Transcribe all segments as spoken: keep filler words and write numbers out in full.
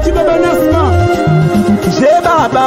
Sauti Baba Nasma Je Baba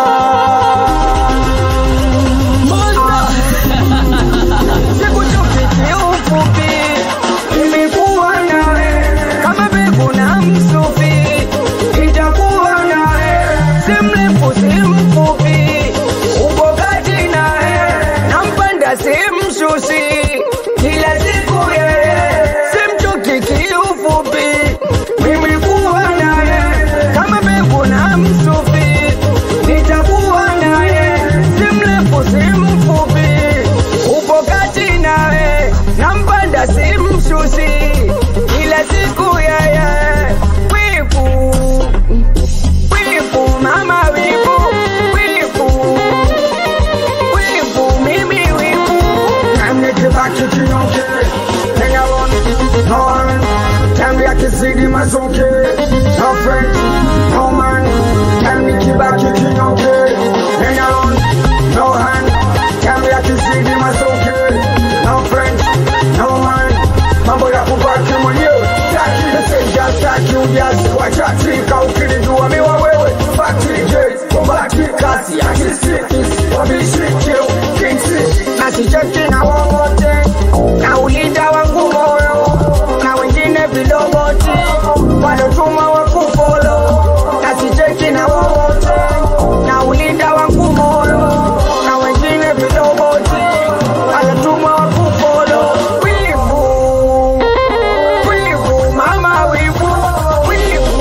Okay, no friend, no man, can we keep back kicking okay? Hang on, no hand, can we actually see him as okay? No friend, no man, mambo ya kubaki mwenyewe. Taki the same just like you just watch out trick out kili do me wa wewe. Factory gates, kubaki kasi ya kisiki, wabi shit you, king shit. Na sicheki na wote, na ulinda wangu moyo, na wengine viloboti. Wanatuma wakufolo Nasicheki na wote Na ulinda wangu moyo Na wengine viloboti Wanatuma wakufolo Wivu Wivu mama wivu Wivu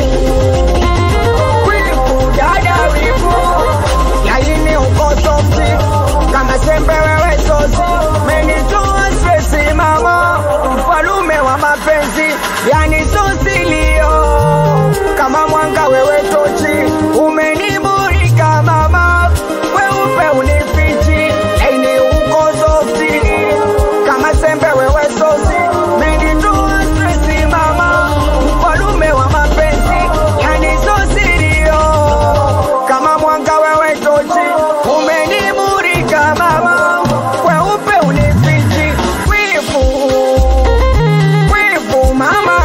Wivu dada wivu Laini uko somti Kama sembe wewe sosi Menitoa stresi mama Mfalume wa mapenzi Yani sosili kama mwanga wewe tochi umenimulika mama weupe unifichi aini uko softi kama sembe wewe sosi menitoa stresi mama mfalume wa mapenzi yani sosirio kama mwanga wewe tochi umenimulika mama weupe unifichi wivu wivu mama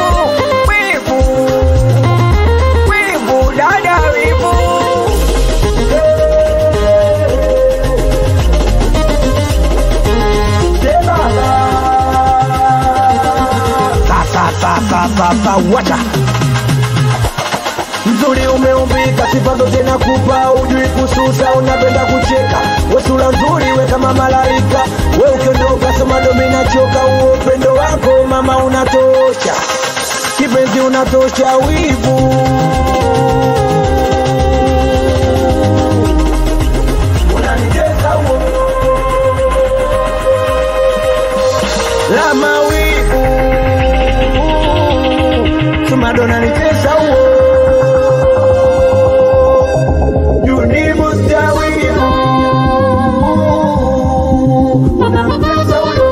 Sasa wacha Mzuri umeumbika sifa zote nakupa ujui kususa unapenda kucheka Wesula nzuri we kama malaika We ukiondoka sema domi nachoka Uo upendo wako mama unatosha Kipenzi unatosha wivu Unanijeza uo Lama wivu Madonna nitesa uo Yunimu stawi Unamtesa uo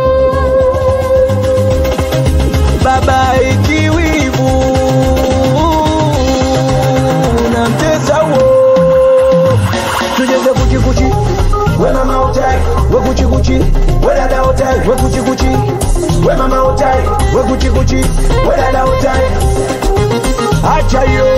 Baba ikiwivu Unamtesa uo Tujeze kuchi kuchi We mama utai We kuchi kuchi We dada utai We kuchi kuchi We mama utai We kuchi kuchi We dada utai Acha yo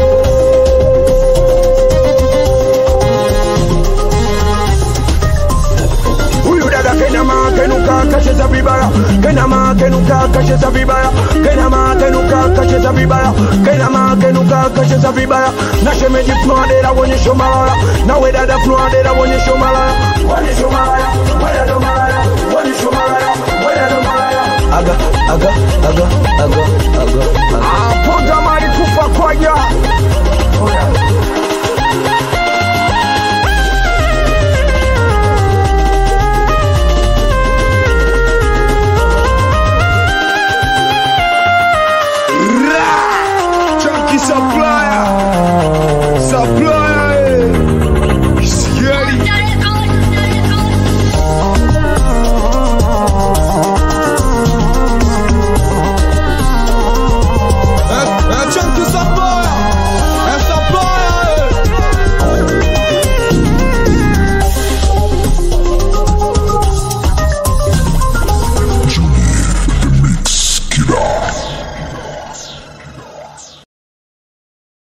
Uyu dada kena ma kenuka kacheza vibaya Kena ma kenuka kacheza vibaya Kena ma kenuka kacheza vibaya Kena ma kenuka kacheza vibaya Na shemeji fluadera wonyesho malaya Na we dada fluadera wonyesho malaya Wonyesho malaya We dada malaya Wonyesho malaya We dada malaya Aga, aga, aga, aga, aga, aga Aponda mali kufa kwa ya Chunky Supply